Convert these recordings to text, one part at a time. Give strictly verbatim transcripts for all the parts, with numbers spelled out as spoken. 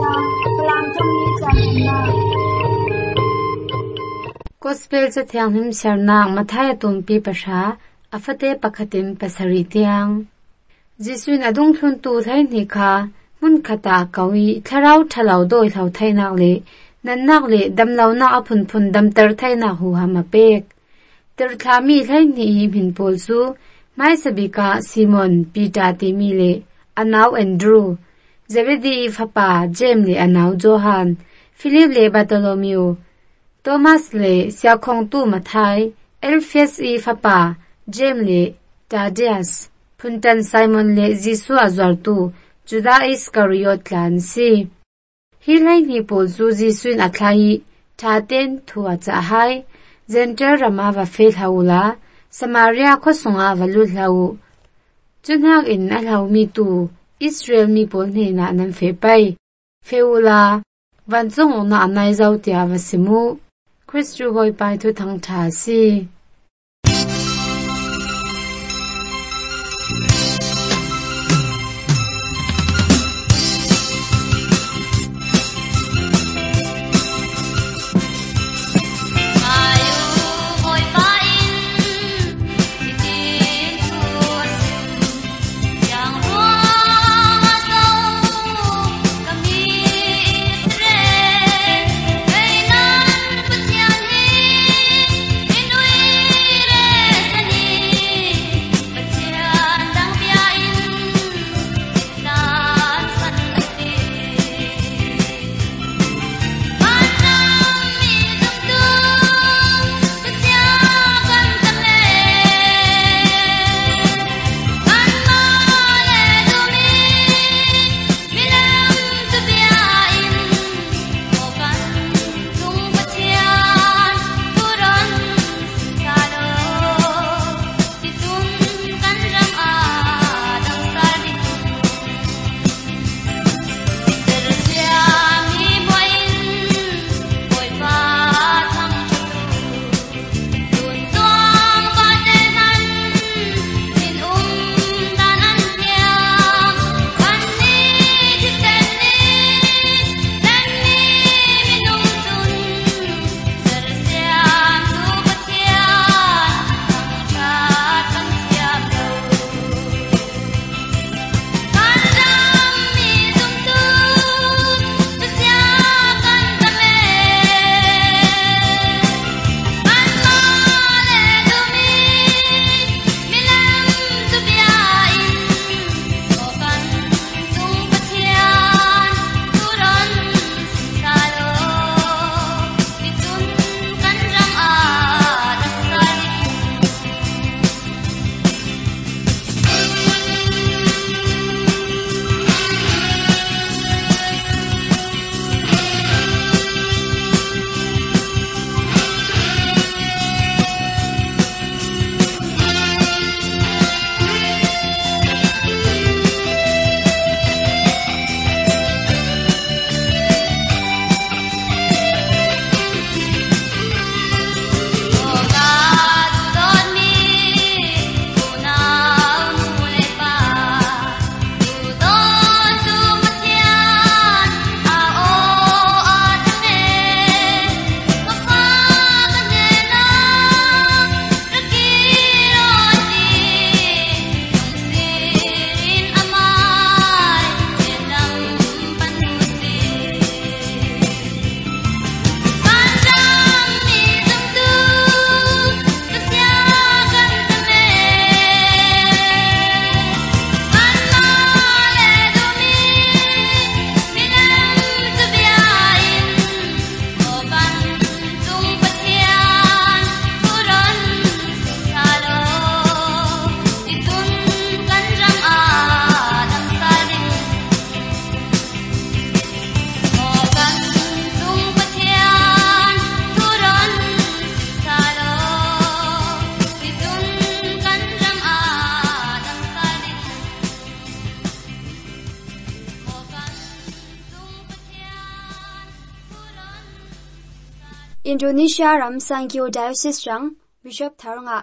na kalam tong ni chan na Gospel cha thiang him sarnak mathai tumpi pasha afate pakhatim pasari tiang Jisuin adung thlun tu thai ni kha mun khata kawi tharau thalau doi thau thainak le nannak le damlau na aphun phun dam tar thainak hu hama pek tir thlami thai ni min pol su mai sabika Simon Peter timi le anaw Andrew Zebedee fapa James le anaw Johan Philip le Bartholomew Thomas le siakhong tu mathai Alphaeus e fapa James le Thaddeus Puntan Simon le Jisu azwar tu Judas Iscariot lan si Hilai ni pol zu Jisuin athlai thaten thua cha hai Zenter rama va fel haula Samaria khosonga valut lau chunhak in a lau mi tu Israel mi pol ne na nan fe pai feula vanchong na anai zau tia vasimu Christu hoi pai thu thang tha si Indonesia ram Sankyo Diocese rang Bishop Tharanga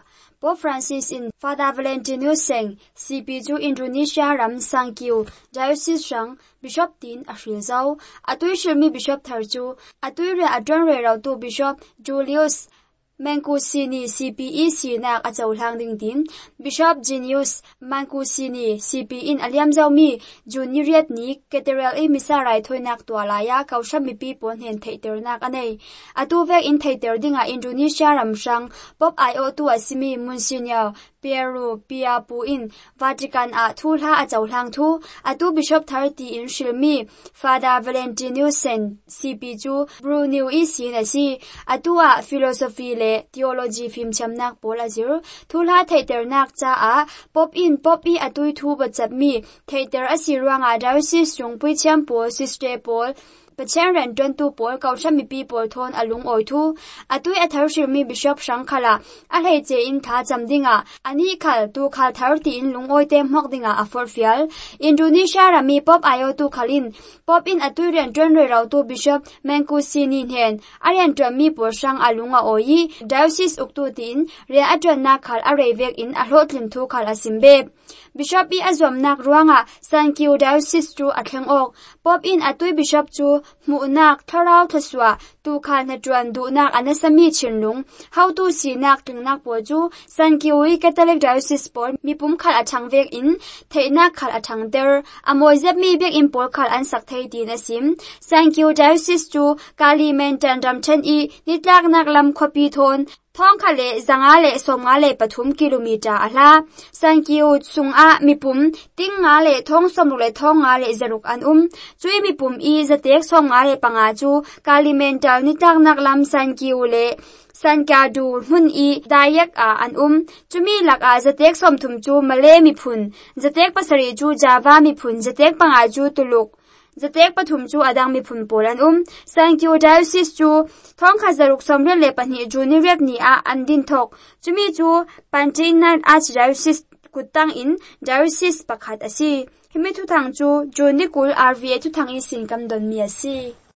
Pope Francis in Father Valentinus Seng C P chu Indonesia ram Sangkiu Diocese Rang Bishop Tin Ashrizau Atui Shirmi Bishop Tharchu Atui Re Adron Re Rau tu Bishop Julius Mankusini C P E Sinak Achau Hlang Ding Tim Bishop Genius Mankusini C P in Aliam Zaumi Junioriat ni Cathedral e Misarai Thoinak Tualaya Kausham mi pi pon hen theater nak anei atu vek in theater dinga Indonesia ramsang Pop I O tu asimi Monsignor Peru Piapu in Vatican a thulha achau hlang thu atu Bishop thirty in Shilmi Father Valentinus Sen C P chu Bruneu e sin si atua philosophy le theology film chamnak polazir thulha theater nak cha a pop in pop i atui thu bachapmi theater asirwanga diocese chungpui champo sister Paul Pachang ran twenty pol kausha mi pi pol thon alung oi thu atui athar shirmi Bishop Shangkhala a hei che in tha chamdinga ani khal tu khal thirty in lung oi tem hok dinga a forfial Indonesia rami pop ayo tu khalin pop in atui ran twen re rau tu Bishop Mankusini hen arian twami por sang alunga oi diocese uktu tin re atwan na khal a revek in a hlotlin thu khal asimbe Bishop i azom nak ruanga Sangkiu Diocese chu atheng ok pop in atui Bishop chu mu nak tharau thaswa tu khan na twan du nak anasami chinlung how to si nak ting nak po chu Sangkiu Catholic Diocese pol mi pum khal athang vek in theina khal athang der amoi zep mi bek in pol khal an sak thei din asim Sangkiu Diocese chu Kalimantan ramchen i nitlak nak lam khopi thon Thong khale zangale somngale pathum kilometer ala Sangkiu sunga mipum tingale thong somrule thongale zaruk an um chui mipum i zatek somngale panga chu Kalimantan nitak naklam Sangkiu le Sankadu hun i dayak a an um chumi lak a zatek somthum chu male mi phun zatek pasari chu Java mi phun zatek panga chu tuluk Zatek pathum chu adang mi phun polan um Sangkiu Diocese chu thong khazaruk somre le pani junioriat ni a andin thok chumi chu Panchayat Archdiocese kutang in diocese pakhat asi himi thu thang chu Jonikul R V A thu thang i sin kam don mi asi